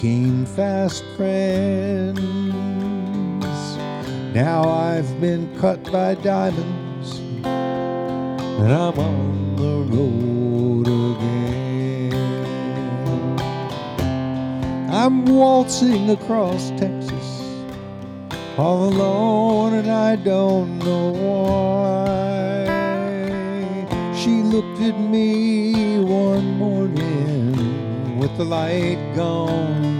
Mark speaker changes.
Speaker 1: became fast friends. Now I've been cut by diamonds, and I'm on the road again. I'm waltzing across Texas, all alone, and I don't know why. She looked at me one morning with the light gone